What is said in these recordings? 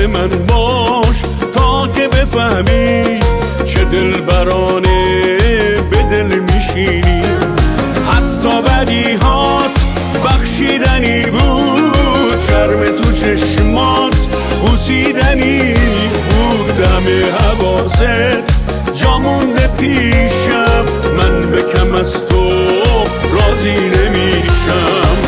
من باش تا که بفهمی چه دلبرانه به دل میشینی. حتی بدیهات بخشیدنی بود، شرم تو چشمات بوسیدنی بود. همه حواست جا مونده پیشم، من به کم از تو راضی نمیشم.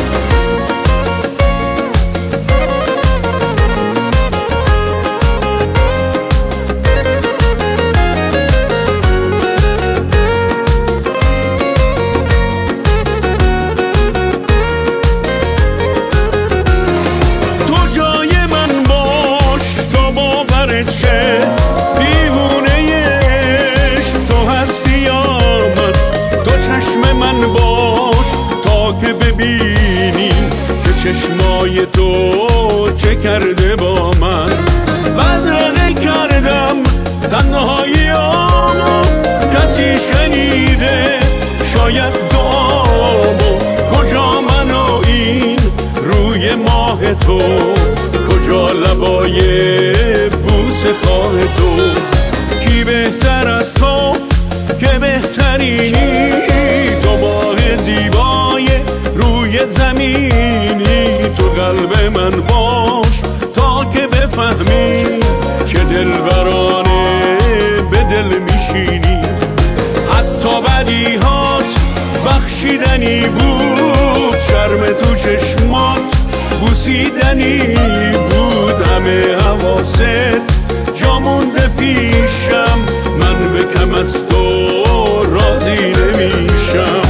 چشمای تو چه کرده با من؟ بدرقه کردم تنهاییامو، کسی شنیده شاید دعامو؟ کجا من و این روی ماه تو، کجا لبای بوسه خواه تو؟ کی بهتر از تو که بهترینی؟ تو ماه زیبای روی زمینی، تو قلب من باش تا که بفهمی چه دلبرانه به دل میشینی. حتی بدیهات بخشیدنی بود، شرم تو چشمات بوسیدنی بود. همه حواست جا مونده پیشم، من به کم از تو راضی نمیشم.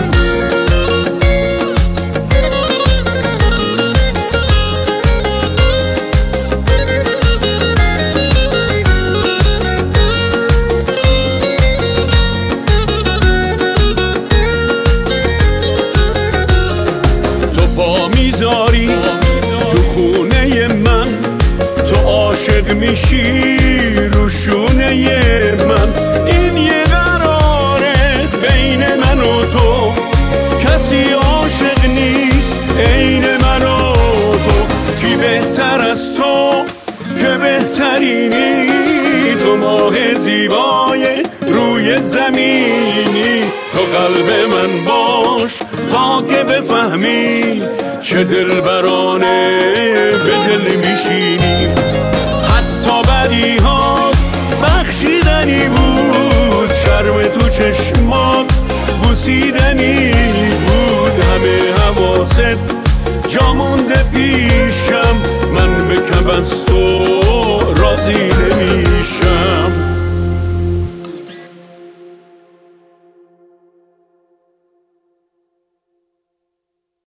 میذاری تو خونه من، تو عاشق میشی رو شونه من. این یه قراره بین من و تو، کسی عاشق نیست عین من و تو. کی بهتر از تو که بهترینی؟ تو ماه زیبای روی زمینی، تو قلب من باش تا که بفهمی چه دلبرانه به دل میشینی. حتی بدیهات بخشیدنی بود، شرم تو چشمات بوسیدنی بود. همه حواست جا مونده پیشم، من به کم از تو راضی نمیشم.